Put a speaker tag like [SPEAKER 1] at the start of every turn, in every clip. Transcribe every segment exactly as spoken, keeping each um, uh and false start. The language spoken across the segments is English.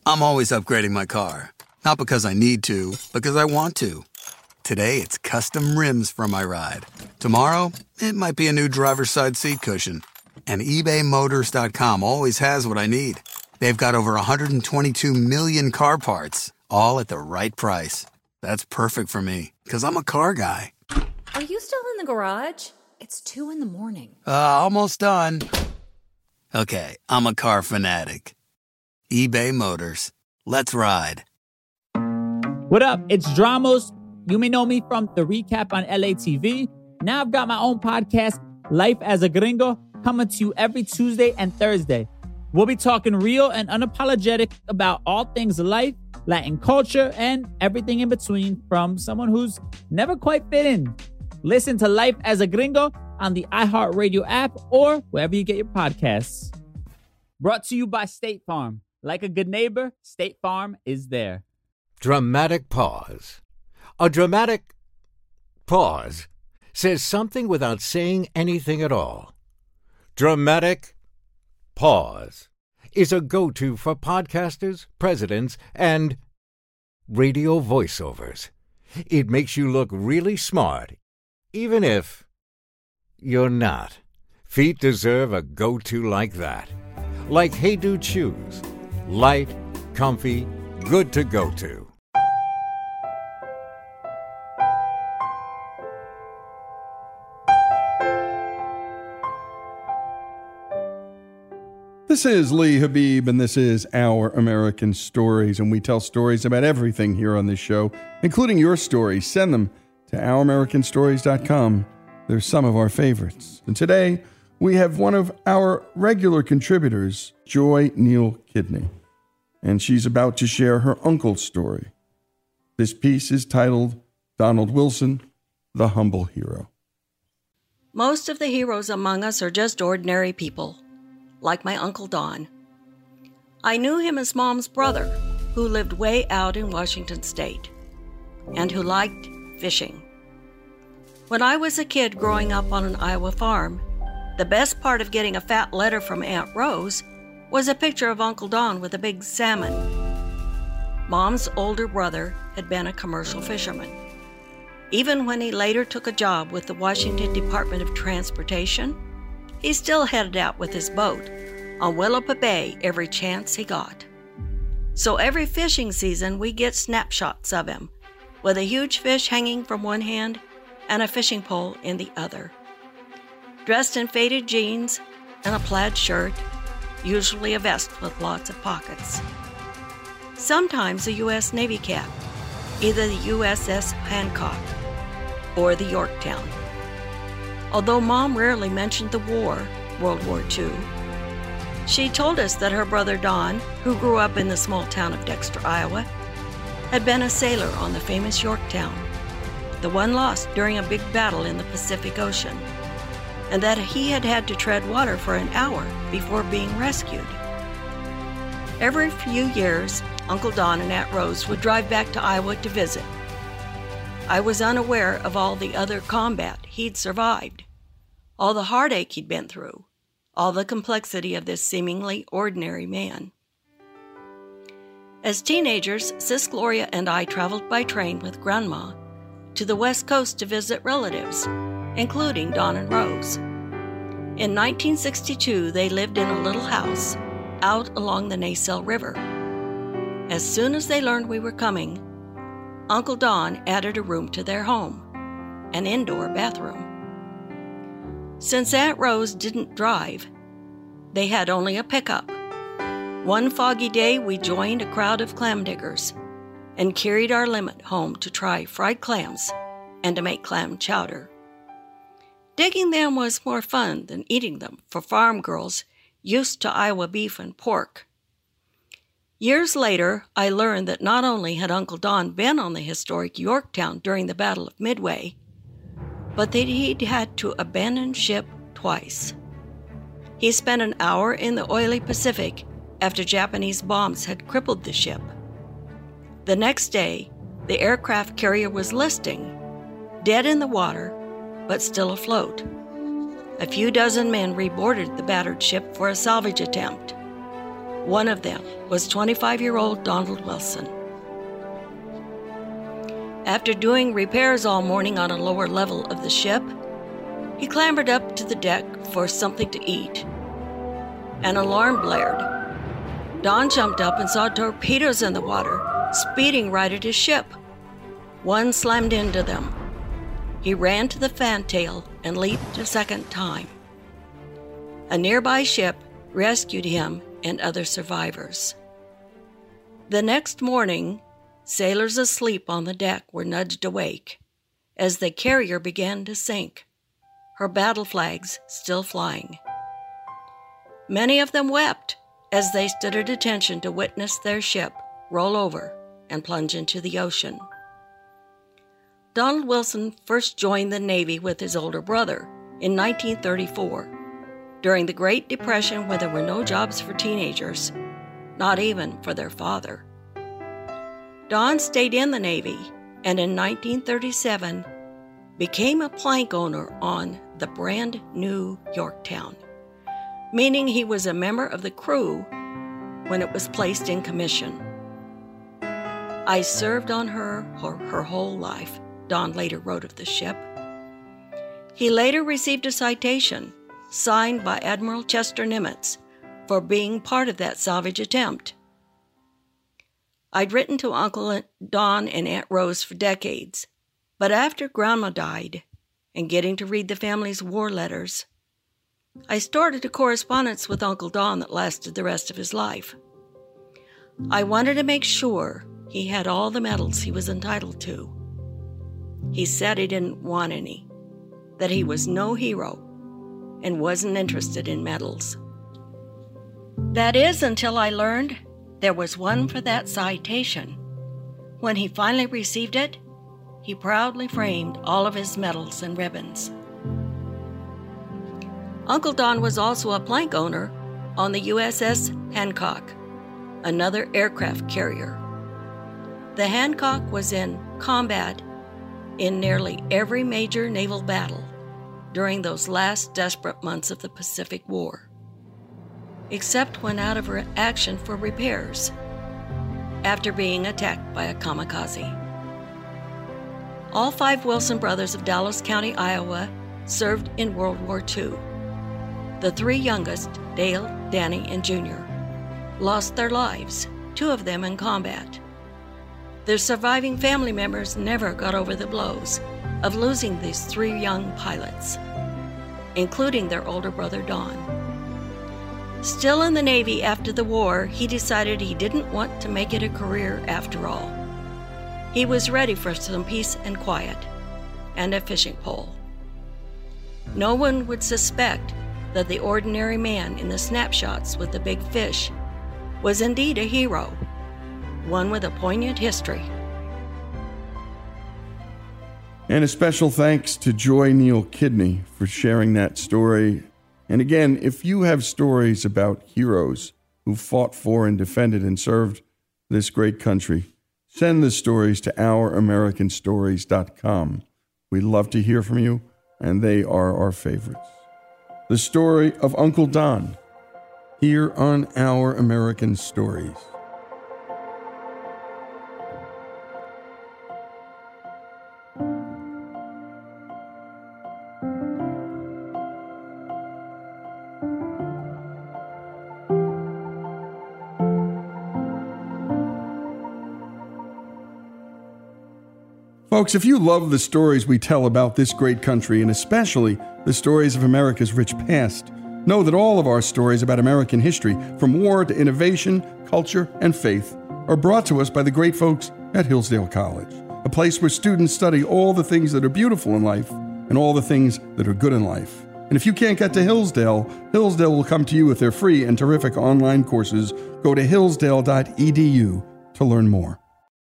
[SPEAKER 1] I'm always upgrading my car. Not because I need to, because I want to. Today, it's custom rims for my ride. Tomorrow, it might be a new driver's side seat cushion. And eBay Motors dot com always has what I need. They've got over one hundred twenty-two million car parts, all at the right price. That's perfect for me, because I'm a car guy.
[SPEAKER 2] Are you still in the garage? It's two in the morning.
[SPEAKER 1] Uh, almost done. Okay, I'm a car fanatic. eBay Motors. Let's ride.
[SPEAKER 3] What up? It's Dramos. You may know me from the recap on L A T V. Now I've got my own podcast, Life as a Gringo, coming to you every Tuesday and Thursday. We'll be talking real and unapologetic about all things life, Latin culture, and everything in between from someone who's never quite fit in. Listen to Life as a Gringo on the iHeartRadio app or wherever you get your podcasts. Brought to you by State Farm. Like a good neighbor, State Farm is there.
[SPEAKER 4] Dramatic pause. A dramatic pause says something without saying anything at all. Dramatic pause is a go-to for podcasters, presidents, and radio voiceovers. It makes you look really smart, even if you're not. Feet deserve a go-to like that. Like Hey Dude shoes. Light, comfy, good to go to.
[SPEAKER 5] This is Lee Habib, and this is Our American Stories, and we tell stories about everything here on this show, including your stories. Send them to our american stories dot com. They're some of our favorites. And today, we have one of our regular contributors, Joy Neal Kidney, and she's about to share her uncle's story. This piece is titled, Donald Wilson, the Humble Hero.
[SPEAKER 6] Most of the heroes among us are just ordinary people, like my Uncle Don. I knew him as Mom's brother, who lived way out in Washington State, and who liked fishing. When I was a kid growing up on an Iowa farm, the best part of getting a fat letter from Aunt Rose was a picture of Uncle Don with a big salmon. Mom's older brother had been a commercial fisherman. Even when he later took a job with the Washington Department of Transportation, he still headed out with his boat on Willapa Bay every chance he got. So every fishing season, we get snapshots of him, with a huge fish hanging from one hand and a fishing pole in the other. Dressed in faded jeans and a plaid shirt, usually a vest with lots of pockets. Sometimes a U S Navy cap, either the U S S Hancock or the Yorktown. Although Mom rarely mentioned the war, World War Two, she told us that her brother Don, who grew up in the small town of Dexter, Iowa, had been a sailor on the famous Yorktown, the one lost during a big battle in the Pacific Ocean, and that he had had to tread water for an hour before being rescued. Every few years, Uncle Don and Aunt Rose would drive back to Iowa to visit. I was unaware of all the other combat he'd survived, all the heartache he'd been through, all the complexity of this seemingly ordinary man. As teenagers, Sis Gloria and I traveled by train with Grandma to the West Coast to visit relatives, including Don and Rose. In nineteen sixty-two, they lived in a little house out along the Naselle River. As soon as they learned we were coming, Uncle Don added a room to their home, an indoor bathroom. Since Aunt Rose didn't drive, they had only a pickup. One foggy day, we joined a crowd of clam diggers and carried our limit home to try fried clams and to make clam chowder. Digging them was more fun than eating them for farm girls used to Iowa beef and pork. Years later, I learned that not only had Uncle Don been on the historic Yorktown during the Battle of Midway, but that he'd had to abandon ship twice. He spent an hour in the oily Pacific after Japanese bombs had crippled the ship. The next day, the aircraft carrier was listing, dead in the water, but still afloat. A few dozen men reboarded the battered ship for a salvage attempt. One of them was twenty-five-year-old Donald Wilson. After doing repairs all morning on a lower level of the ship, he clambered up to the deck for something to eat. An alarm blared. Don jumped up and saw torpedoes in the water, speeding right at his ship. One slammed into them. He ran to the fantail and leaped a second time. A nearby ship rescued him and other survivors. The next morning, sailors asleep on the deck were nudged awake as the carrier began to sink, her battle flags still flying. Many of them wept as they stood at attention to witness their ship roll over and plunge into the ocean. Donald Wilson first joined the Navy with his older brother in nineteen thirty-four, during the Great Depression when there were no jobs for teenagers, not even for their father. Don stayed in the Navy and in nineteen thirty-seven became a plank owner on the brand new Yorktown, meaning he was a member of the crew when it was placed in commission. I served on her her, her whole life, Don later wrote of the ship. He later received a citation signed by Admiral Chester Nimitz for being part of that salvage attempt. I'd written to Uncle Don and Aunt Rose for decades, but after Grandma died and getting to read the family's war letters, I started a correspondence with Uncle Don that lasted the rest of his life. I wanted to make sure he had all the medals he was entitled to. He said he didn't want any, that he was no hero and wasn't interested in medals. That is until I learned there was one for that citation. When he finally received it, he proudly framed all of his medals and ribbons. Uncle Don was also a plank owner on the U S S Hancock, another aircraft carrier. The Hancock was in combat in nearly every major naval battle during those last desperate months of the Pacific War, except when out of action for repairs after being attacked by a kamikaze. All five Wilson brothers of Dallas County, Iowa, served in World War Two. The three youngest, Dale, Danny, and Junior, lost their lives, two of them in combat. Their surviving family members never got over the blows of losing these three young pilots, including their older brother, Don. Still in the Navy after the war, he decided he didn't want to make it a career after all. He was ready for some peace and quiet and a fishing pole. No one would suspect that the ordinary man in the snapshots with the big fish was indeed a hero, one with a poignant history.
[SPEAKER 5] And a special thanks to Joy Neal Kidney for sharing that story. And again, if you have stories about heroes who fought for and defended and served this great country, send the stories to our american stories dot com. We'd love to hear from you, and they are our favorites. The story of Uncle Don, here on Our American Stories. Folks, if you love the stories we tell about this great country, and especially the stories of America's rich past, know that all of our stories about American history, from war to innovation, culture, and faith, are brought to us by the great folks at Hillsdale College, a place where students study all the things that are beautiful in life and all the things that are good in life. And if you can't get to Hillsdale, Hillsdale will come to you with their free and terrific online courses. Go to hillsdale dot e d u to learn more.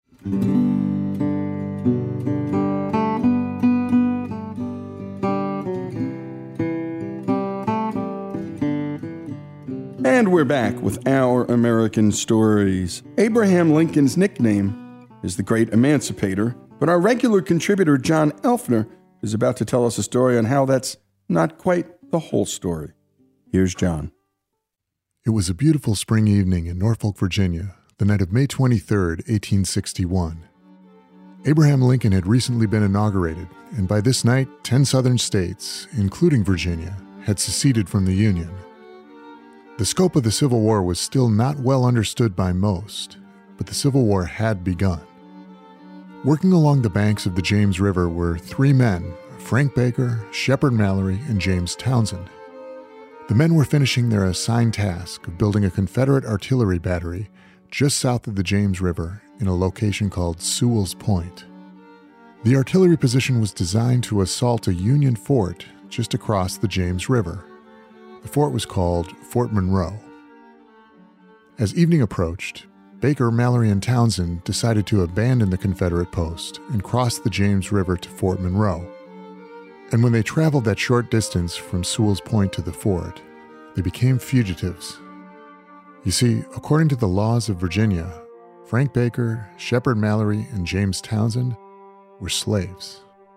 [SPEAKER 5] And we're back with Our American Stories. Abraham Lincoln's nickname is the Great Emancipator, but our regular contributor, John Elfner, is about to tell us a story on how that's not quite the whole story. Here's John.
[SPEAKER 7] It was a beautiful spring evening in Norfolk, Virginia, the night of May twenty-third, eighteen sixty-one. Abraham Lincoln had recently been inaugurated, and by this night, ten southern states, including Virginia, had seceded from the Union. The scope of the Civil War was still not well understood by most, but the Civil War had begun. Working along the banks of the James River were three men, Frank Baker, Shepard Mallory, and James Townsend. The men were finishing their assigned task of building a Confederate artillery battery just south of the James River in a location called Sewell's Point. The artillery position was designed to assault a Union fort just across the James River. The fort was called Fort Monroe. As evening approached, Baker, Mallory, and Townsend decided to abandon the Confederate post and cross the James River to Fort Monroe. And when they traveled that short distance from Sewell's Point to the fort, they became fugitives. You see, according to the laws of Virginia, Frank Baker, Shepard Mallory, and James Townsend were slaves.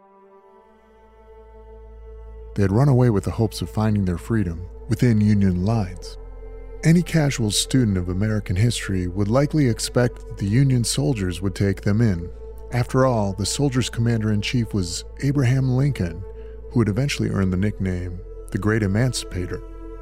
[SPEAKER 7] They had run away with the hopes of finding their freedom within Union lines. Any casual student of American history would likely expect that the Union soldiers would take them in. After all, the soldiers' commander-in-chief was Abraham Lincoln, who would eventually earn the nickname the Great Emancipator.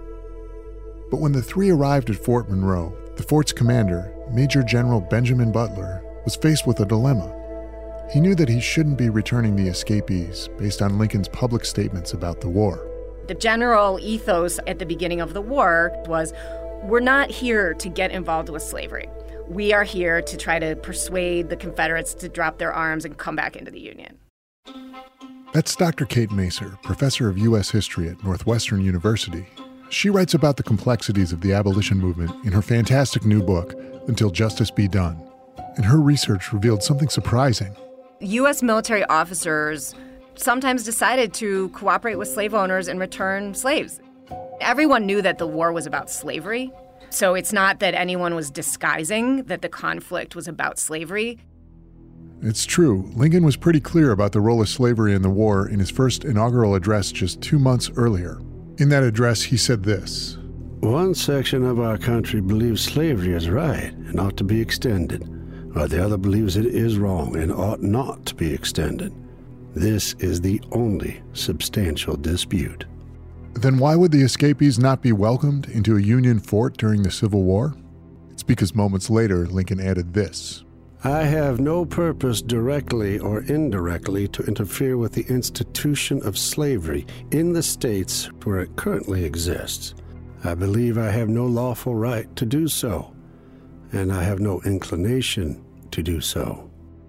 [SPEAKER 7] But when the three arrived at Fort Monroe, the fort's commander, Major General Benjamin Butler, was faced with a dilemma. He knew that he shouldn't be returning the escapees based on Lincoln's public statements about the war.
[SPEAKER 8] The general ethos at the beginning of the war was, we're not here to get involved with slavery. We are here to try to persuade the Confederates to drop their arms and come back into the Union.
[SPEAKER 7] That's Doctor Kate Macer, professor of U S history at Northwestern University. She writes about the complexities of the abolition movement in her fantastic new book, Until Justice Be Done. And her research revealed something surprising.
[SPEAKER 8] U S military officers sometimes decided to cooperate with slave owners and return slaves. Everyone knew that the war was about slavery, so it's not that anyone was disguising that the conflict was about slavery.
[SPEAKER 7] It's true. Lincoln was pretty clear about the role of slavery in the war in his first inaugural address just two months earlier. In that address, he said this:
[SPEAKER 9] "One section of our country believes slavery is right and ought to be extended, while the other believes it is wrong and ought not to be extended. This is the only substantial dispute."
[SPEAKER 7] Then why would the escapees not be welcomed into a Union fort during the Civil War? It's because moments later, Lincoln added this:
[SPEAKER 9] "I have no purpose directly or indirectly to interfere with the institution of slavery in the states where it currently exists. I believe I have no lawful right to do so, and I have no inclination to do so."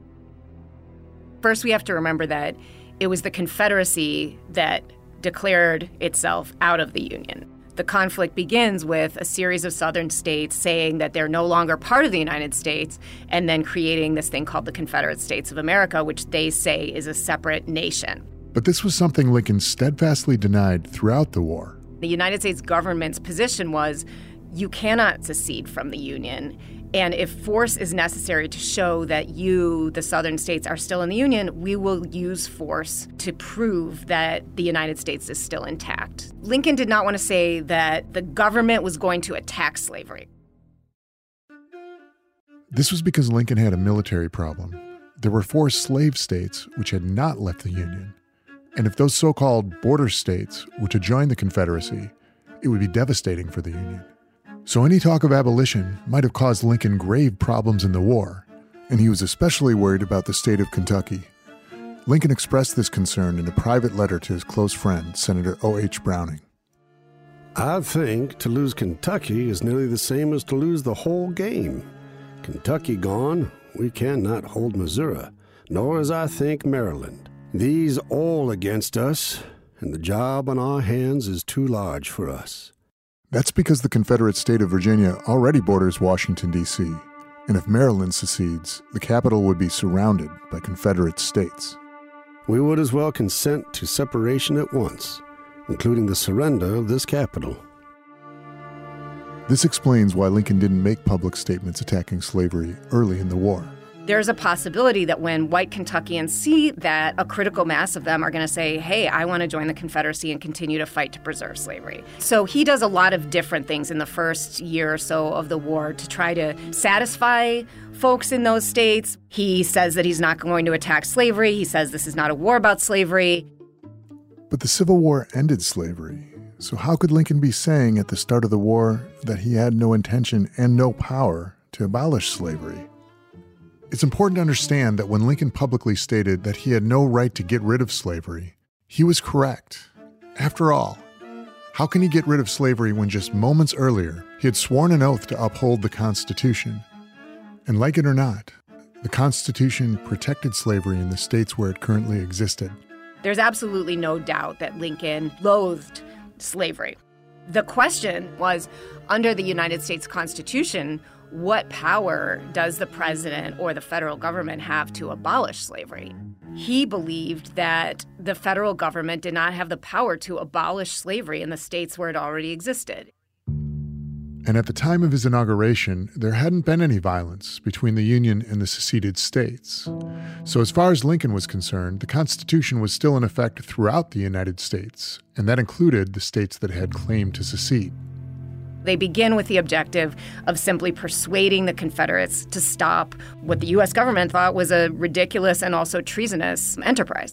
[SPEAKER 8] First, we have to remember that it was the Confederacy that declared itself out of the Union. The conflict begins with a series of southern states saying that they're no longer part of the United States and then creating this thing called the Confederate States of America, which they say is a separate nation.
[SPEAKER 7] But this was something Lincoln steadfastly denied throughout the war.
[SPEAKER 8] The United States government's position was, you cannot secede from the Union. And if force is necessary to show that you, the southern states, are still in the Union, we will use force to prove that the United States is still intact. Lincoln did not want to say that the government was going to attack slavery.
[SPEAKER 7] This was because Lincoln had a military problem. There were four slave states which had not left the Union. And if those so-called border states were to join the Confederacy, it would be devastating for the Union. So any talk of abolition might have caused Lincoln grave problems in the war, and he was especially worried about the state of Kentucky. Lincoln expressed this concern in a private letter to his close friend, Senator O H Browning.
[SPEAKER 9] "I think to lose Kentucky is nearly the same as to lose the whole game. Kentucky gone, we cannot hold Missouri, nor as I think Maryland. These all against us, and the job on our hands is too large for us."
[SPEAKER 7] That's because the Confederate state of Virginia already borders Washington, D C, and if Maryland secedes, the capital would be surrounded by Confederate states.
[SPEAKER 9] "We would as well consent to separation at once, including the surrender of this capital."
[SPEAKER 7] This explains why Lincoln didn't make public statements attacking slavery early in the war.
[SPEAKER 8] There's a possibility that when white Kentuckians see that, a critical mass of them are going to say, hey, I want to join the Confederacy and continue to fight to preserve slavery. So he does a lot of different things in the first year or so of the war to try to satisfy folks in those states. He says that he's not going to attack slavery. He says this is not a war about slavery.
[SPEAKER 7] But the Civil War ended slavery. So how could Lincoln be saying at the start of the war that he had no intention and no power to abolish slavery? It's important to understand that when Lincoln publicly stated that he had no right to get rid of slavery, he was correct. After all, how can he get rid of slavery when just moments earlier he had sworn an oath to uphold the Constitution? And like it or not, the Constitution protected slavery in the states where it currently existed.
[SPEAKER 8] There's absolutely no doubt that Lincoln loathed slavery. The question was, under the United States Constitution, what power does the president or the federal government have to abolish slavery? He believed that the federal government did not have the power to abolish slavery in the states where it already existed.
[SPEAKER 7] And at the time of his inauguration, there hadn't been any violence between the Union and the seceded states. So as far as Lincoln was concerned, the Constitution was still in effect throughout the United States, and that included the states that had claimed to secede.
[SPEAKER 8] They begin with the objective of simply persuading the Confederates to stop what the U S government thought was a ridiculous and also treasonous enterprise.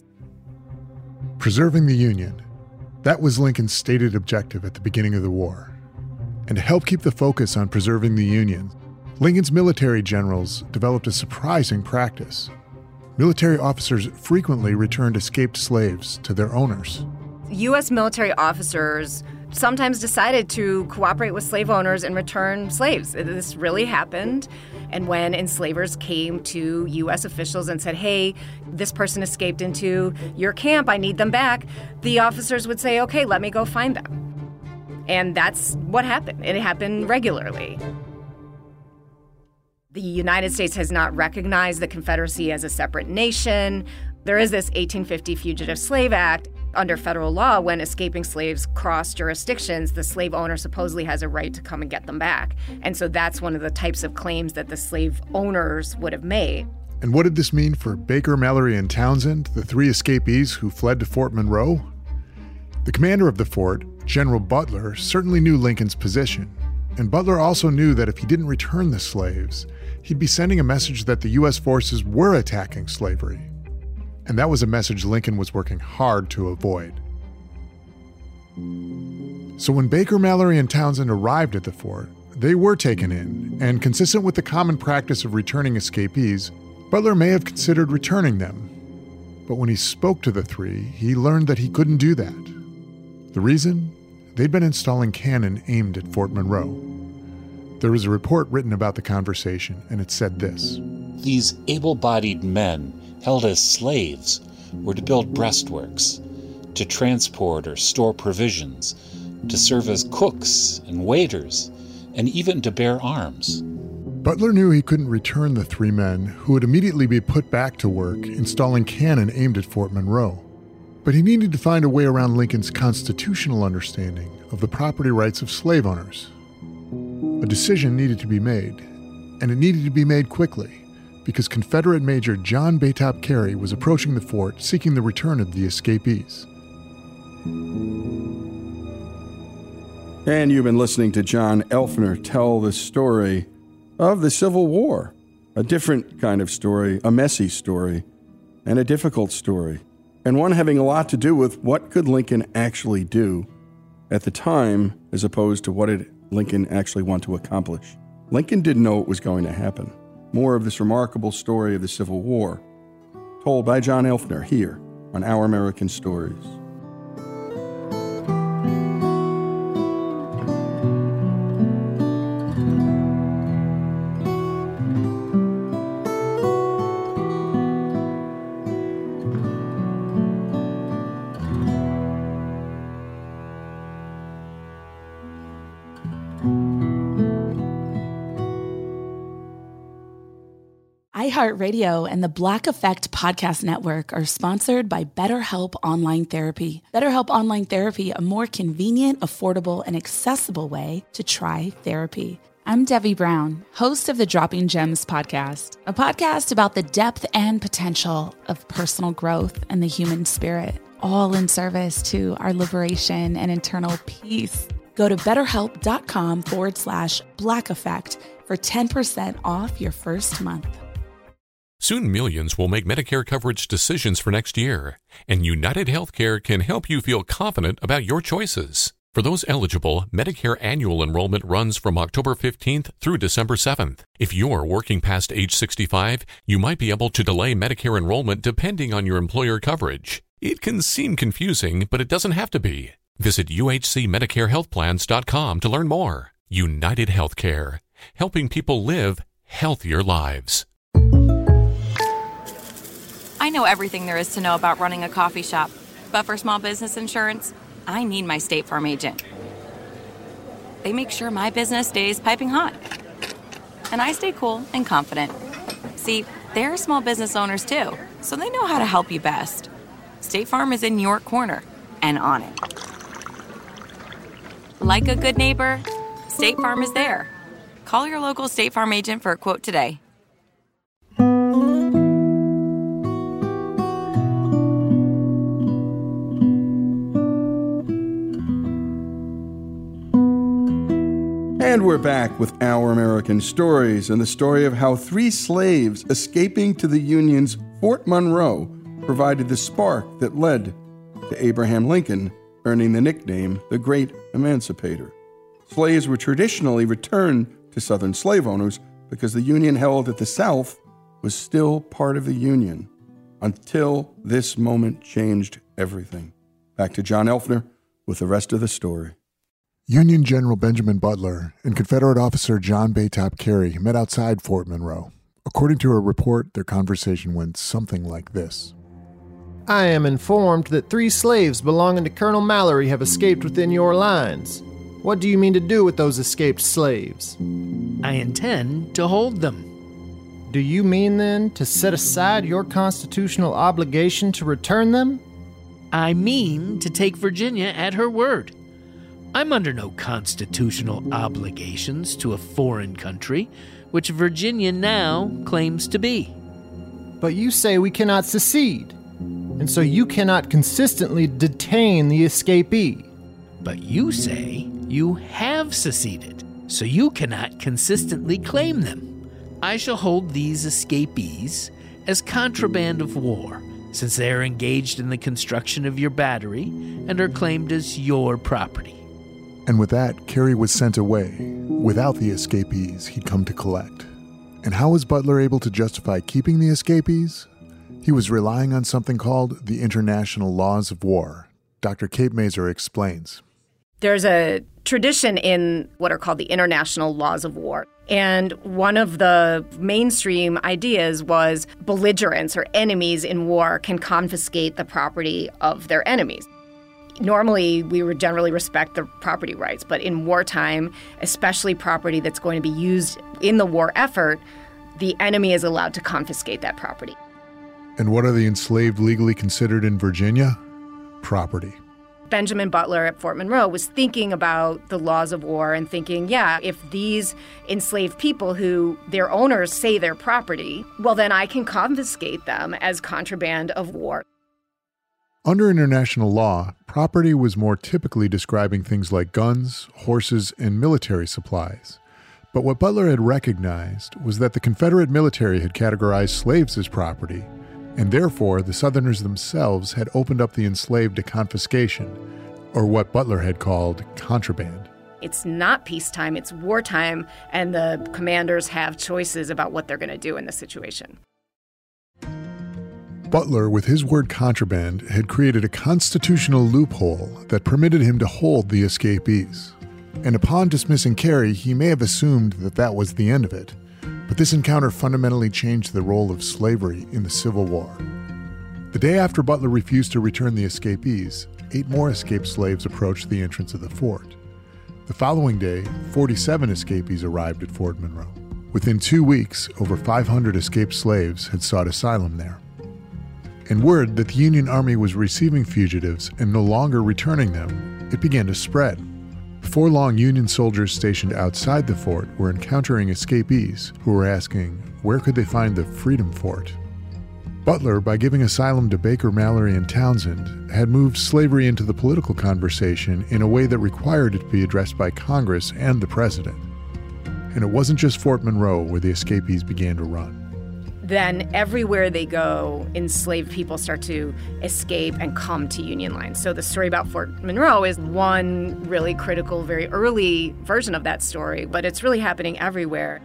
[SPEAKER 7] Preserving the Union. That was Lincoln's stated objective at the beginning of the war. And to help keep the focus on preserving the Union, Lincoln's military generals developed a surprising practice. Military officers frequently returned escaped slaves to their owners.
[SPEAKER 8] U S military officers sometimes decided to cooperate with slave owners and return slaves. This really happened. And when enslavers came to U S officials and said, hey, this person escaped into your camp, I need them back, the officers would say, okay, let me go find them. And that's what happened. It happened regularly. The United States has not recognized the Confederacy as a separate nation. There is this eighteen fifty Fugitive Slave Act. Under federal law, when escaping slaves cross jurisdictions, the slave owner supposedly has a right to come and get them back. And so that's one of the types of claims that the slave owners would have made.
[SPEAKER 7] And what did this mean for Baker, Mallory, and Townsend, the three escapees who fled to Fort Monroe? The commander of the fort, General Butler, certainly knew Lincoln's position. And Butler also knew that if he didn't return the slaves, he'd be sending a message that the U S forces were attacking slavery. And that was a message Lincoln was working hard to avoid. So when Baker, Mallory, and Townsend arrived at the fort, they were taken in, and consistent with the common practice of returning escapees, Butler may have considered returning them. But when he spoke to the three, he learned that he couldn't do that. The reason? They'd been installing cannon aimed at Fort Monroe. There was a report written about the conversation, and it said this:
[SPEAKER 10] These able-bodied men held as slaves were to build breastworks, to transport or store provisions, to serve as cooks and waiters, and even to bear arms.
[SPEAKER 7] Butler knew he couldn't return the three men, who would immediately be put back to work installing cannon aimed at Fort Monroe. But he needed to find a way around Lincoln's constitutional understanding of the property rights of slave owners. A decision needed to be made, and it needed to be made quickly, because Confederate Major John Baytop Carey was approaching the fort seeking the return of the escapees.
[SPEAKER 5] And you've been listening to John Elfner tell the story of the Civil War. A different kind of story, a messy story, and a difficult story, and one having a lot to do with what could Lincoln actually do at the time as opposed to what did Lincoln actually want to accomplish. Lincoln didn't know what was going to happen. More of this remarkable story of the Civil War, told by John Elfner here on Our American Stories.
[SPEAKER 11] iHeartRadio and the Black Effect Podcast Network are sponsored by BetterHelp Online Therapy. BetterHelp Online Therapy, a more convenient, affordable, and accessible way to try therapy. I'm Debbie Brown, host of the Dropping Gems podcast, a podcast about the depth and potential of personal growth and the human spirit, all in service to our liberation and internal peace. Go to betterhelp.com forward slash black effect for ten percent off your first month.
[SPEAKER 12] Soon millions will make Medicare coverage decisions for next year, and United Healthcare can help you feel confident about your choices. For those eligible, Medicare annual enrollment runs from October fifteenth through December seventh. If you're working past age sixty-five, you might be able to delay Medicare enrollment depending on your employer coverage. It can seem confusing, but it doesn't have to be. Visit U H C Medicare Health Plans dot com to learn more. United Healthcare, helping people live healthier lives.
[SPEAKER 13] I know everything there is to know about running a coffee shop, but for small business insurance, I need my State Farm agent. They make sure my business stays piping hot, and I stay cool and confident. See, they're small business owners too, so they know how to help you best. State Farm is in your corner and on it. Like a good neighbor, State Farm is there. Call your local State Farm agent for a quote today.
[SPEAKER 5] And we're back with Our American Stories and the story of how three slaves escaping to the Union's Fort Monroe provided the spark that led to Abraham Lincoln earning the nickname the Great Emancipator. Slaves were traditionally returned to Southern slave owners because the Union held that the South was still part of the Union until this moment changed everything. Back to John Elfner with the rest of the story.
[SPEAKER 7] Union General Benjamin Butler and Confederate officer John Baytop Carey met outside Fort Monroe. According to a report, their conversation went something like this.
[SPEAKER 14] I am informed that three slaves belonging to Colonel Mallory have escaped within your lines. What do you mean to do with those escaped slaves?
[SPEAKER 15] I intend to hold them.
[SPEAKER 14] Do you mean, then, to set aside your constitutional obligation to return them?
[SPEAKER 15] I mean to take Virginia at her word. I'm under no constitutional obligations to a foreign country, which Virginia now claims to be.
[SPEAKER 14] But you say we cannot secede, and so you cannot consistently detain the escapee.
[SPEAKER 15] But you say you have seceded, so you cannot consistently claim them. I shall hold these escapees as contraband of war, since they are engaged in the construction of your battery and are claimed as your property.
[SPEAKER 7] And with that, Carey was sent away, without the escapees he'd come to collect. And how was Butler able to justify keeping the escapees? He was relying on something called the International Laws of War. Doctor Kate Mazer explains.
[SPEAKER 8] There's a tradition in what are called the International Laws of War. And one of the mainstream ideas was belligerents or enemies in war can confiscate the property of their enemies. Normally, we would generally respect the property rights, but in wartime, especially property that's going to be used in the war effort, the enemy is allowed to confiscate that property.
[SPEAKER 7] And what are the enslaved legally considered in Virginia? Property.
[SPEAKER 8] Benjamin Butler at Fort Monroe was thinking about the laws of war and thinking, yeah, if these enslaved people who their owners say they're property, well, then I can confiscate them as contraband of war.
[SPEAKER 7] Under international law, property was more typically describing things like guns, horses, and military supplies. But what Butler had recognized was that the Confederate military had categorized slaves as property, and therefore the Southerners themselves had opened up the enslaved to confiscation, or what Butler had called contraband.
[SPEAKER 8] It's not peacetime, it's wartime, and the commanders have choices about what they're going to do in this situation.
[SPEAKER 7] Butler, with his word contraband, had created a constitutional loophole that permitted him to hold the escapees. And upon dismissing Carey, he may have assumed that that was the end of it. But this encounter fundamentally changed the role of slavery in the Civil War. The day after Butler refused to return the escapees, eight more escaped slaves approached the entrance of the fort. The following day, forty-seven escapees arrived at Fort Monroe. Within two weeks, over five hundred escaped slaves had sought asylum there. And word that the Union Army was receiving fugitives and no longer returning them, it began to spread. Before long, Union soldiers stationed outside the fort were encountering escapees who were asking where could they find the Freedom Fort. Butler, by giving asylum to Baker, Mallory, and Townsend, had moved slavery into the political conversation in a way that required it to be addressed by Congress and the president. And it wasn't just Fort Monroe where the escapees began to run.
[SPEAKER 8] Then everywhere they go, enslaved people start to escape and come to Union lines. So the story about Fort Monroe is one really critical, very early version of that story, but it's really happening everywhere.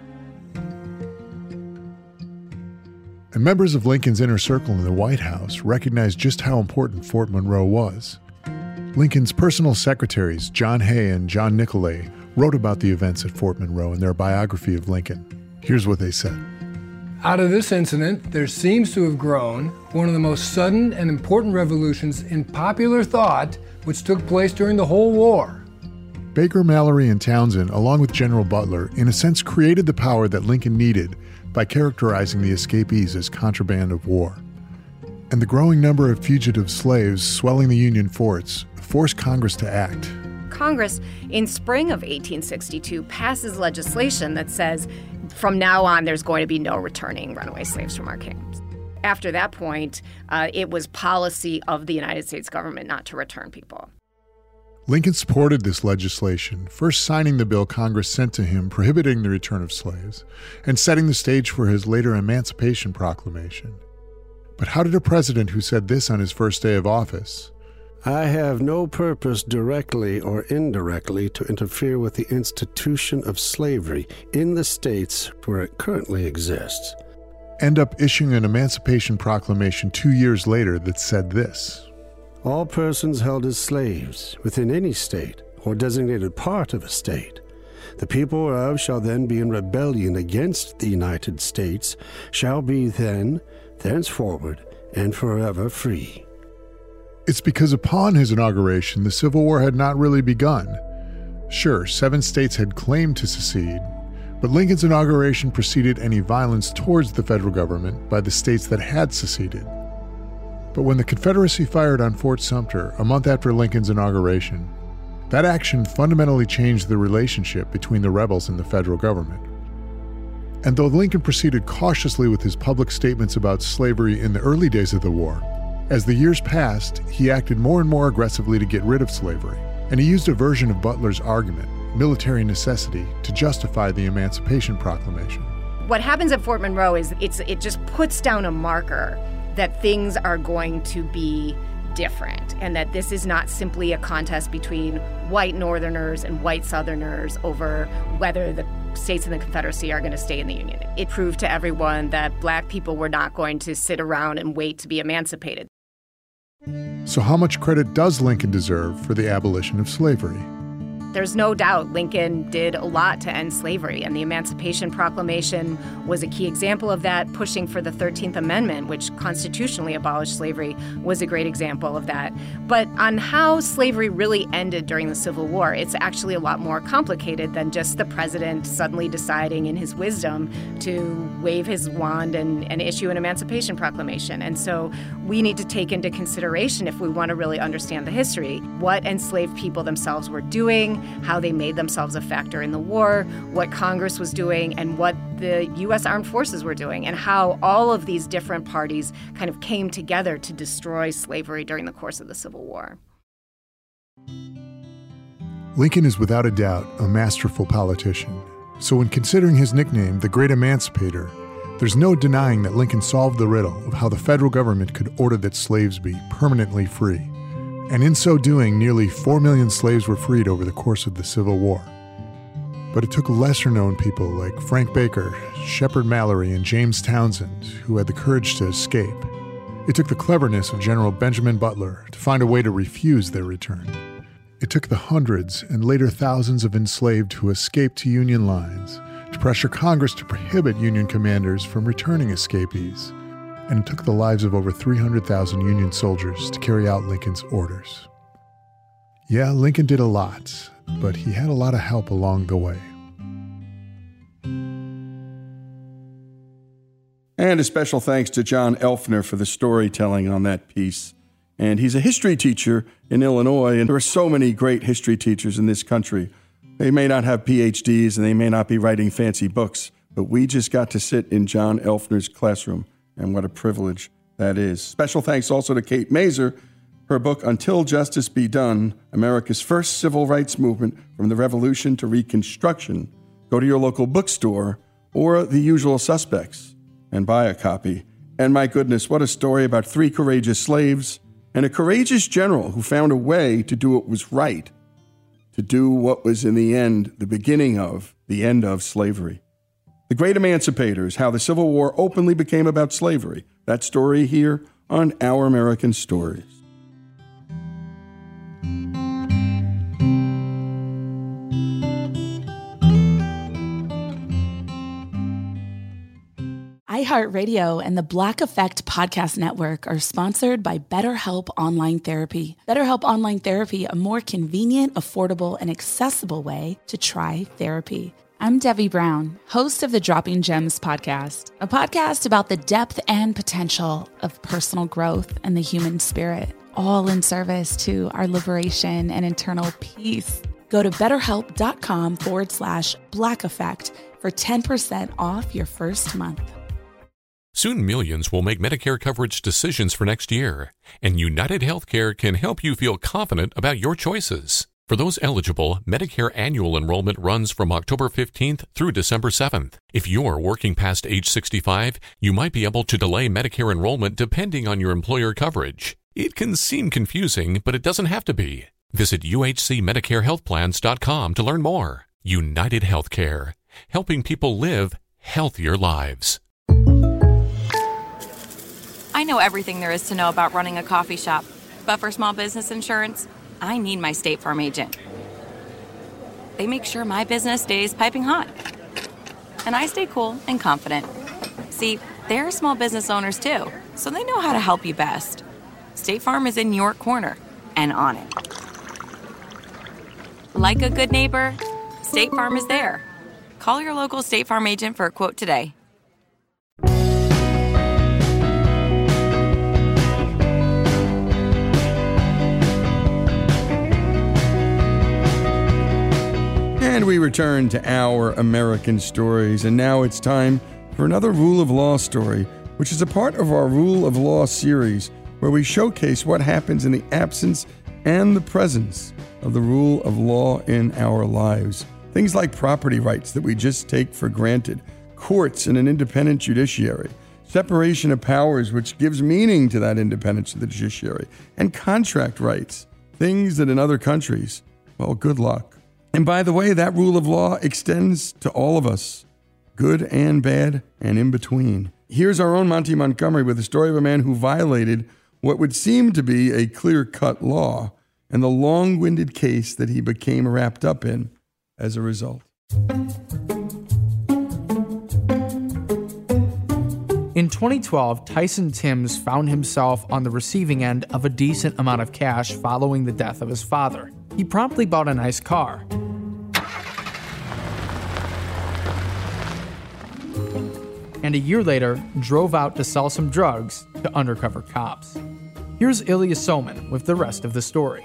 [SPEAKER 7] And members of Lincoln's inner circle in the White House recognized just how important Fort Monroe was. Lincoln's personal secretaries, John Hay and John Nicolay, wrote about the events at Fort Monroe in their biography of Lincoln. Here's what they said.
[SPEAKER 16] Out of this incident, there seems to have grown one of the most sudden and important revolutions in popular thought which took place during the whole war.
[SPEAKER 7] Baker, Mallory, and Townsend, along with General Butler, in a sense created the power that Lincoln needed by characterizing the escapees as contraband of war. And the growing number of fugitive slaves swelling the Union forts forced Congress to act.
[SPEAKER 8] Congress, in spring of eighteen sixty-two, passes legislation that says from now on there's going to be no returning runaway slaves from our camps. After that point, uh, it was policy of the United States government not to return people.
[SPEAKER 7] Lincoln supported this legislation, first signing the bill Congress sent to him prohibiting the return of slaves, and setting the stage for his later Emancipation Proclamation. But how did a president who said this on his first day of office?
[SPEAKER 9] I have no purpose directly or indirectly to interfere with the institution of slavery in the states where it currently exists.
[SPEAKER 7] End up issuing an Emancipation Proclamation two years later that said this.
[SPEAKER 9] All persons held as slaves within any state or designated part of a state, the people whereof shall then be in rebellion against the United States, shall be then, thenceforward, and forever free.
[SPEAKER 7] It's because upon his inauguration, the Civil War had not really begun. Sure, seven states had claimed to secede, but Lincoln's inauguration preceded any violence towards the federal government by the states that had seceded. But when the Confederacy fired on Fort Sumter a month after Lincoln's inauguration, that action fundamentally changed the relationship between the rebels and the federal government. And though Lincoln proceeded cautiously with his public statements about slavery in the early days of the war, as the years passed, he acted more and more aggressively to get rid of slavery, and he used a version of Butler's argument, military necessity, to justify the Emancipation Proclamation.
[SPEAKER 8] What happens at Fort Monroe is it's, it just puts down a marker that things are going to be different, and that this is not simply a contest between white Northerners and white Southerners over whether the states in the Confederacy are going to stay in the Union. It proved to everyone that black people were not going to sit around and wait to be emancipated.
[SPEAKER 7] So how much credit does Lincoln deserve for the abolition of slavery?
[SPEAKER 8] There's no doubt Lincoln did a lot to end slavery, and the Emancipation Proclamation was a key example of that. Pushing for the thirteenth Amendment, which constitutionally abolished slavery, was a great example of that. But on how slavery really ended during the Civil War, it's actually a lot more complicated than just the president suddenly deciding in his wisdom to wave his wand and, and issue an Emancipation Proclamation. And so we need to take into consideration, if we want to really understand the history, what enslaved people themselves were doing, how they made themselves a factor in the war, what Congress was doing, and what the U S Armed Forces were doing, and how all of these different parties kind of came together to destroy slavery during the course of the Civil War.
[SPEAKER 7] Lincoln is without a doubt a masterful politician. So when considering his nickname, the Great Emancipator, there's no denying that Lincoln solved the riddle of how the federal government could order that slaves be permanently free. And in so doing, nearly four million slaves were freed over the course of the Civil War. But it took lesser-known people like Frank Baker, Shepard Mallory, and James Townsend, who had the courage to escape. It took the cleverness of General Benjamin Butler to find a way to refuse their return. It took the hundreds and later thousands of enslaved who escaped to Union lines to pressure Congress to prohibit Union commanders from returning escapees. And it took the lives of over three hundred thousand Union soldiers to carry out Lincoln's orders. Yeah, Lincoln did a lot, but he had a lot of help along the way.
[SPEAKER 5] And a special thanks to John Elfner for the storytelling on that piece. And he's a history teacher in Illinois, and there are so many great history teachers in this country. They may not have P H Ds and they may not be writing fancy books, but we just got to sit in John Elfner's classroom, and what a privilege that is. Special thanks also to Kate Mazer. Her book, Until Justice Be Done, America's First Civil Rights Movement from the Revolution to Reconstruction. Go to your local bookstore or The Usual Suspects and buy a copy. And my goodness, what a story about three courageous slaves and a courageous general who found a way to do what was right, to do what was in the end the beginning of the end of slavery. The Great Emancipators, how the Civil War openly became about slavery. That story here on Our American Stories.
[SPEAKER 11] iHeartRadio and the Black Effect Podcast Network are sponsored by BetterHelp Online Therapy. BetterHelp Online Therapy, a more convenient, affordable, and accessible way to try therapy. I'm Debbie Brown, host of the Dropping Gems podcast, a podcast about the depth and potential of personal growth and the human spirit, all in service to our liberation and internal peace. Go to betterhelp.com forward slash Black Effect for ten percent off your first month.
[SPEAKER 12] Soon millions will make Medicare coverage decisions for next year, and United Healthcare can help you feel confident about your choices. For those eligible, Medicare annual enrollment runs from October fifteenth through December seventh. If you're working past age sixty-five, you might be able to delay Medicare enrollment depending on your employer coverage. It can seem confusing, but it doesn't have to be. Visit U H C Medicare Health Plans dot com to learn more. United Healthcare, helping people live healthier lives.
[SPEAKER 13] I know everything there is to know about running a coffee shop, but for small business insurance, I need my State Farm agent. They make sure my business stays piping hot, and I stay cool and confident. See, they're small business owners too, so they know how to help you best. State Farm is in your corner and on it. Like a good neighbor, State Farm is there. Call your local State Farm agent for a quote today.
[SPEAKER 5] And we return to Our American Stories, and now it's time for another Rule of Law story, which is a part of our Rule of Law series, where we showcase what happens in the absence and the presence of the rule of law in our lives. Things like property rights that we just take for granted, courts and an independent judiciary, separation of powers which gives meaning to that independence of the judiciary, and contract rights, things that in other countries, well, good luck. And by the way, that rule of law extends to all of us, good and bad and in between. Here's our own Monty Montgomery with the story of a man who violated what would seem to be a clear-cut law and the long-winded case that he became wrapped up in as a result.
[SPEAKER 17] In twenty twelve, Tyson Timbs found himself on the receiving end of a decent amount of cash following the death of his father. He promptly bought a nice car. And a year later, drove out to sell some drugs to undercover cops. Here's Ilya Soman with the rest of the story.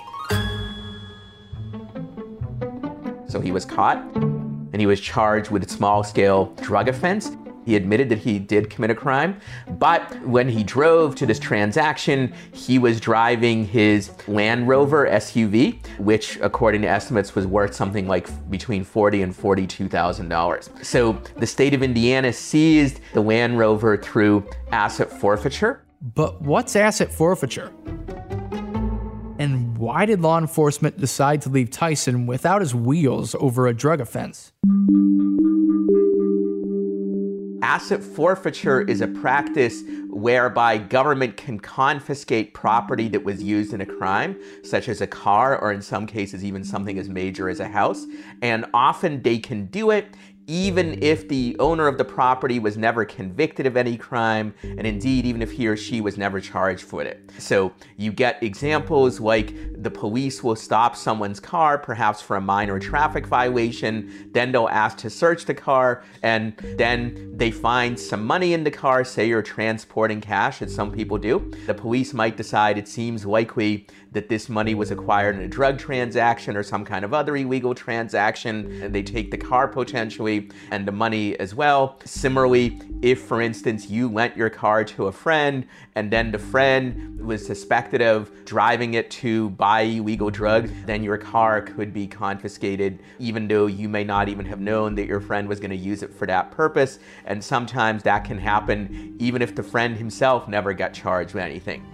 [SPEAKER 18] So he was caught, and he was charged with a small-scale drug offense. He admitted that he did commit a crime, but when he drove to this transaction, he was driving his Land Rover S U V, which according to estimates was worth something like between forty thousand dollars and forty-two thousand dollars. So the state of Indiana seized the Land Rover through asset forfeiture.
[SPEAKER 17] But what's asset forfeiture? And why did law enforcement decide to leave Tyson without his wheels over a drug offense?
[SPEAKER 18] Asset forfeiture is a practice whereby government can confiscate property that was used in a crime, such as a car, or in some cases even something as major as a house. And often they can do it even if the owner of the property was never convicted of any crime, and indeed even if he or she was never charged for it. So you get examples like the police will stop someone's car, perhaps for a minor traffic violation, then they'll ask to search the car, and then they find some money in the car, say you're transporting cash, as some people do. The police might decide it seems likely that this money was acquired in a drug transaction or some kind of other illegal transaction, and they take the car potentially and the money as well. Similarly, if, for instance, you lent your car to a friend and then the friend was suspected of driving it to buy illegal drugs, then your car could be confiscated, even though you may not even have known that your friend was going to use it for that purpose. And sometimes that can happen even if the friend himself never got charged with anything.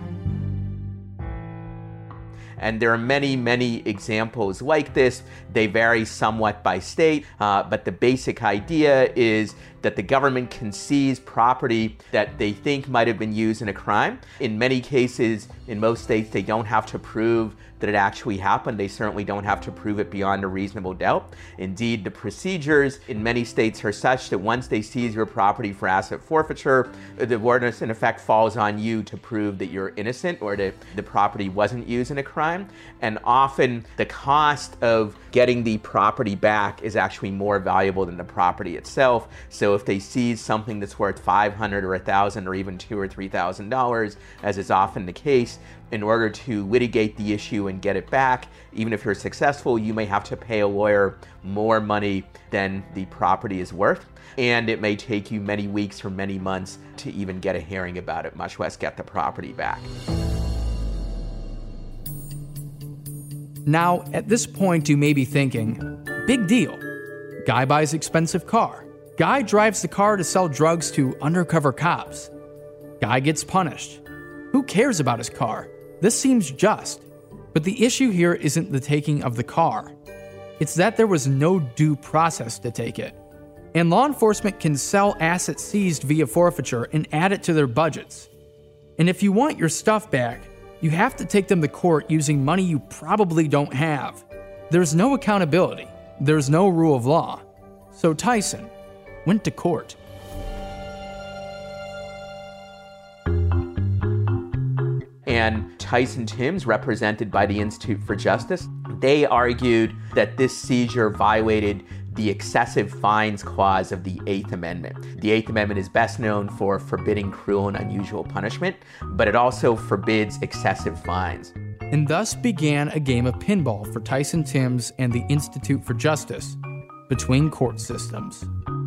[SPEAKER 18] And there are many, many examples like this. They vary somewhat by state, uh, but the basic idea is that the government can seize property that they think might have been used in a crime. In many cases, in most states, they don't have to prove that it actually happened. They certainly don't have to prove it beyond a reasonable doubt. Indeed, the procedures in many states are such that once they seize your property for asset forfeiture, the burden in effect falls on you to prove that you're innocent or that the property wasn't used in a crime. And often the cost of getting the property back is actually more valuable than the property itself. So if they seize something that's worth five hundred dollars or one thousand dollars or even two thousand dollars or three thousand dollars, as is often the case, in order to litigate the issue and get it back, even if you're successful, you may have to pay a lawyer more money than the property is worth. And it may take you many weeks or many months to even get a hearing about it, much less get the property back.
[SPEAKER 17] Now, at this point, you may be thinking, big deal. Guy buys expensive car. Guy drives the car to sell drugs to undercover cops. Guy gets punished. Who cares about his car? This seems just. But the issue here isn't the taking of the car. It's that there was no due process to take it. And law enforcement can sell assets seized via forfeiture and add it to their budgets. And if you want your stuff back, you have to take them to court using money you probably don't have. There's no accountability. There's no rule of law. So Tyson went to court.
[SPEAKER 18] And Tyson Timbs, represented by the Institute for Justice, they argued that this seizure violated the excessive fines clause of the Eighth Amendment. The Eighth Amendment is best known for forbidding cruel and unusual punishment, but it also forbids excessive fines.
[SPEAKER 17] And thus began a game of pinball for Tyson Timbs and the Institute for Justice between court systems.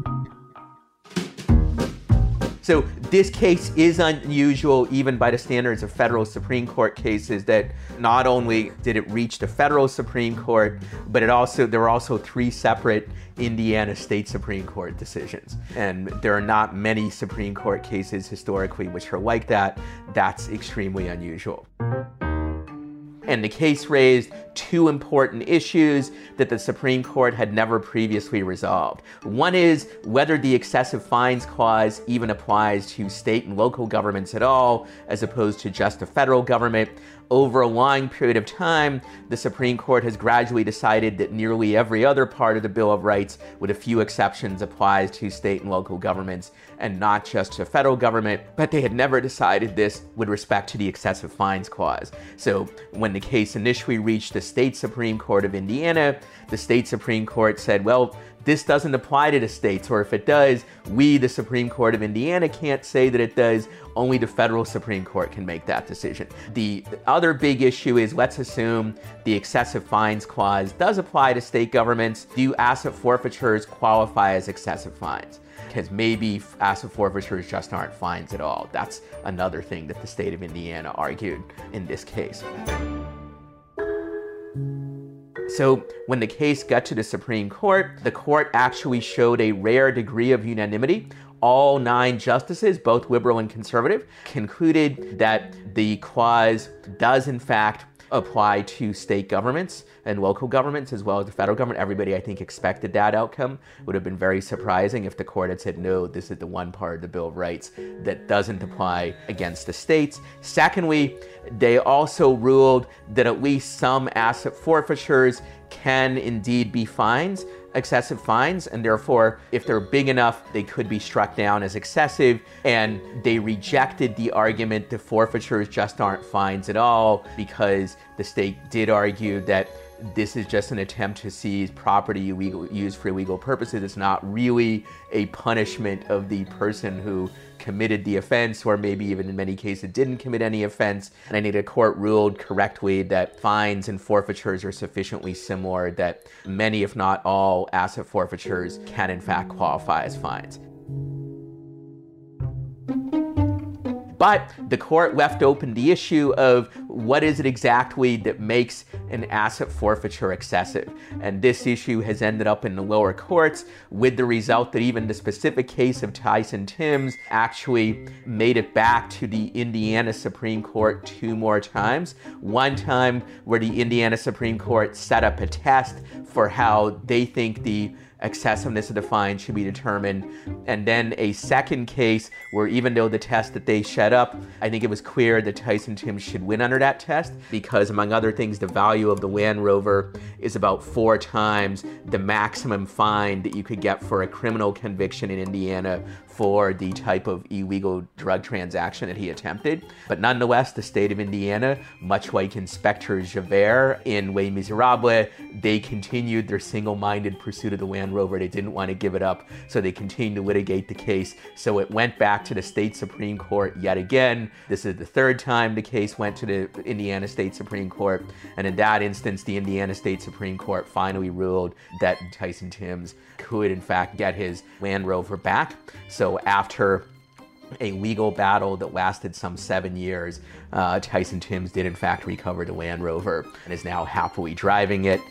[SPEAKER 18] So this case is unusual even by the standards of federal Supreme Court cases, that not only did it reach the federal Supreme Court, but it also there were also three separate Indiana state Supreme Court decisions. And there are not many Supreme Court cases historically which are like that. That's extremely unusual. And the case raised two important issues that the Supreme Court had never previously resolved. One is whether the excessive fines clause even applies to state and local governments at all, as opposed to just the federal government. Over a long period of time, the Supreme Court has gradually decided that nearly every other part of the Bill of Rights, with a few exceptions, applies to state and local governments and not just to federal government, but they had never decided this with respect to the excessive fines clause. So when the case initially reached the state Supreme Court of Indiana, the state Supreme Court said, well, this doesn't apply to the states, or if it does, we, the Supreme Court of Indiana, can't say that it does. Only the federal Supreme Court can make that decision. The other big issue is, let's assume the excessive fines clause does apply to state governments. Do asset forfeitures qualify as excessive fines? Because maybe asset forfeitures just aren't fines at all. That's another thing that the state of Indiana argued in this case. So when the case got to the Supreme Court, the court actually showed a rare degree of unanimity. All nine justices, both liberal and conservative, concluded that the clause does in fact apply to state governments and local governments as well as the federal government. Everybody, I think, expected that outcome. It would have been very surprising if the court had said, no, this is the one part of the Bill of Rights that doesn't apply against the states. Secondly, they also ruled that at least some asset forfeitures can indeed be fines. excessive fines, and therefore, if they're big enough, they could be struck down as excessive. And they rejected the argument that forfeitures just aren't fines at all, because the state did argue that this is just an attempt to seize property illegal, used for illegal purposes. It's not really a punishment of the person who committed the offense, or maybe even in many cases didn't commit any offense. And I think the court ruled correctly that fines and forfeitures are sufficiently similar that many, if not all, asset forfeitures can in fact qualify as fines. But the court left open the issue of what is it exactly that makes an asset forfeiture excessive. And this issue has ended up in the lower courts, with the result that even the specific case of Tyson Timbs actually made it back to the Indiana Supreme Court two more times. One time where the Indiana Supreme Court set up a test for how they think the excessiveness of the fine should be determined. And then a second case where, even though the test that they set up, I think it was clear that Tyson Timbs should win under that test, because among other things, the value of the Land Rover is about four times the maximum fine that you could get for a criminal conviction in Indiana for the type of illegal drug transaction that he attempted. But nonetheless, the state of Indiana, much like Inspector Javert in Les Miserables, they continued their single-minded pursuit of the Land Rover. They didn't want to give it up, so they continued to litigate the case. So it went back to the state Supreme Court yet again. This is the third time the case went to the Indiana State Supreme Court. And in that instance, the Indiana State Supreme Court finally ruled that Tyson Timbs could in fact get his Land Rover back. So after a legal battle that lasted some seven years, uh, Tyson Timbs did in fact recover the Land Rover and is now happily driving it.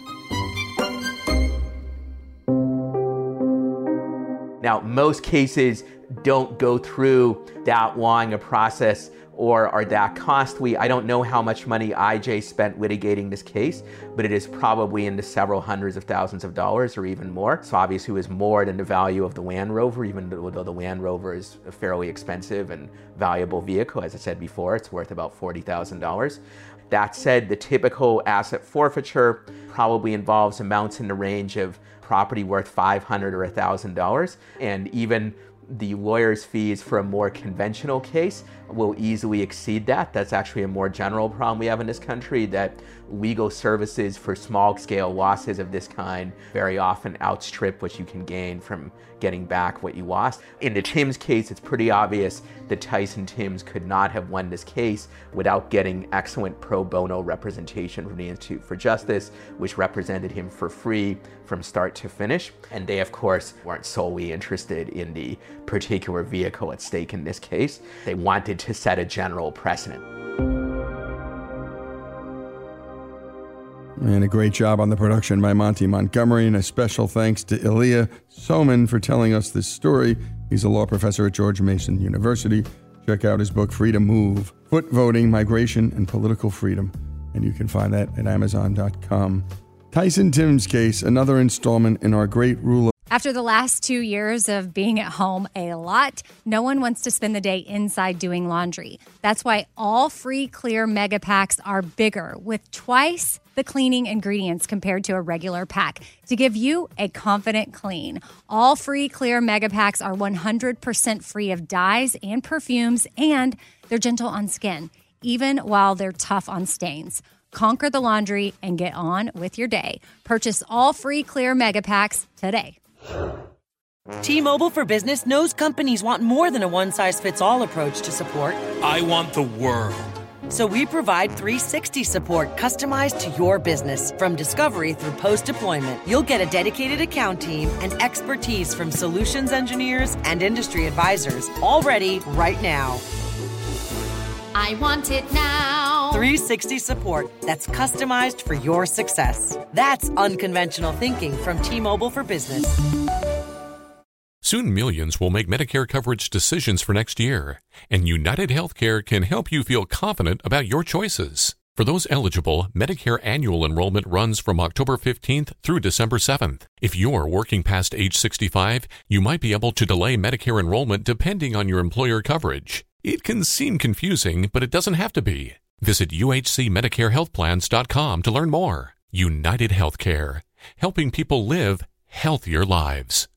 [SPEAKER 18] Now, most cases don't go through that long a process or are that costly. I don't know how much money I J spent litigating this case, but it is probably in the several hundreds of thousands of dollars or even more. So obviously it was more than the value of the Land Rover, even though the Land Rover is a fairly expensive and valuable vehicle. As I said before, it's worth about forty thousand dollars. That said, the typical asset forfeiture probably involves amounts in the range of property worth five hundred dollars or one thousand dollars, and even the lawyer's fees for a more conventional case will easily exceed that. That's actually a more general problem we have in this country, that legal services for small-scale losses of this kind very often outstrip what you can gain from getting back what you lost. In the Timbs case, it's pretty obvious that Tyson Timbs could not have won this case without getting excellent pro bono representation from the Institute for Justice, which represented him for free from start to finish. And they, of course, weren't solely interested in the particular vehicle at stake in this case. They wanted to set a general precedent.
[SPEAKER 5] And a great job on the production by Monty Montgomery, and a special thanks to Ilya Soman for telling us this story. He's a law professor at George Mason University. Check out his book, Free to Move, Foot Voting, Migration, and Political Freedom. And you can find that at amazon dot com. Tyson Timbs case, another installment in our great rule of
[SPEAKER 19] After the last two years of being at home a lot, no one wants to spend the day inside doing laundry. That's why all free clear mega packs are bigger, with twice the cleaning ingredients compared to a regular pack, to give you a confident clean. All free clear mega packs are one hundred percent free of dyes and perfumes, and they're gentle on skin, even while they're tough on stains. Conquer the laundry and get on with your day. Purchase all free clear mega packs today.
[SPEAKER 20] T-Mobile for Business knows companies want more than a one-size-fits-all approach to support.
[SPEAKER 21] I want the world.
[SPEAKER 20] So we provide three sixty support customized to your business. From discovery through post-deployment, you'll get a dedicated account team and expertise from solutions engineers and industry advisors, all ready right now.
[SPEAKER 22] I want it now.
[SPEAKER 20] three sixty support that's customized for your success. That's unconventional thinking from T-Mobile for Business.
[SPEAKER 12] Soon millions will make Medicare coverage decisions for next year, and United Healthcare can help you feel confident about your choices. For those eligible, Medicare annual enrollment runs from October fifteenth through December seventh. If you're working past age sixty-five, you might be able to delay Medicare enrollment depending on your employer coverage. It can seem confusing, but it doesn't have to be. Visit U H C Medicare Health Plans dot com to learn more. United Healthcare, helping people live healthier lives.